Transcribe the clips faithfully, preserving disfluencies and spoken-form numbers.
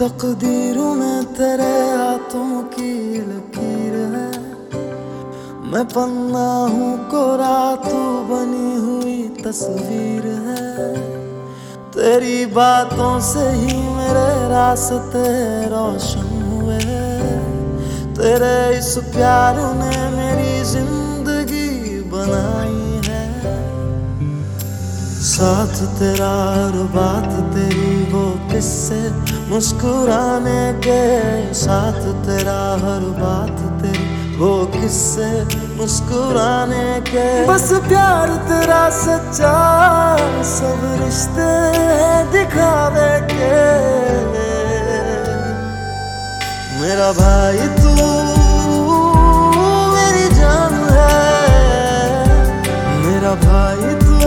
तकदीरों में तेरे हाथों की लकीर है। मैं पन्ना हूँ कोरा, तू बनी हुई तस्वीर है। तेरी बातों से ही मेरे रास्ते रोशन हुए। तेरे इस प्यार ने मेरी जिंदगी बनाई है। साथ तेरा हर बात तेरी वो किस्से मुस्कुराने के, साथ तेरा हर बात तेरी वो किस्से मुस्कुराने के। बस प्यार तेरा सच्चा, सब रिश्ते दिखावे के। मेरा भाई तू मेरी जान है, मेरा भाई तू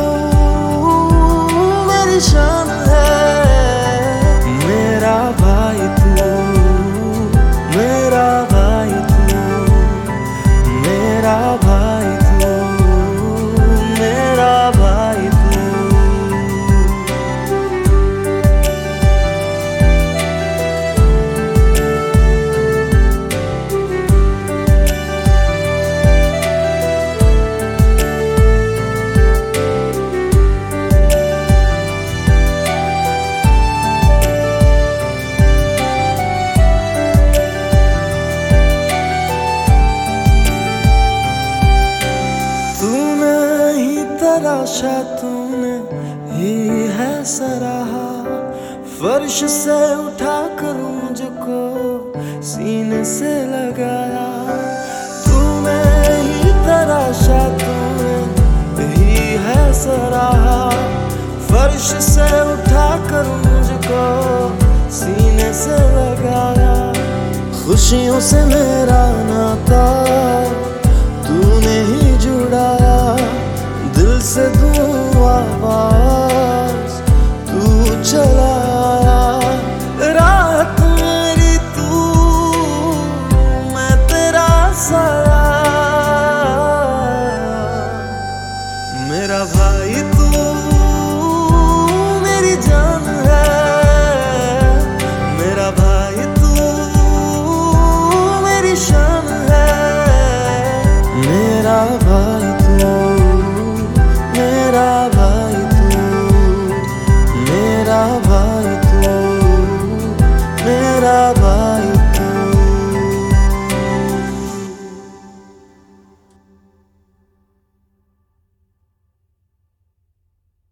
मेरी शान है। मेरा भाई तू, मेरा भाई तू, मेरा भाई तू, मेरा भाई तू। तराशा तूने ही है सराहा, फर्श से उठा कर मुझको सीने से लगाया। तूने ही तराशा तूने ही है सराहा, फर्श से उठा कर मुझको सीने से लगाया। खुशियों से मेरा नाता तूने ही जुड़ाया। दिल से दूँ आवाज तू चलाया। रात मेरी तू, मैं तेरा साया। मेरा भाई तू मेरी जान है, मेरा भाई तू मेरी शान है। मेरा भाई तू, मेरा भाई तू, मेरा भाई तू, मेरा भाई।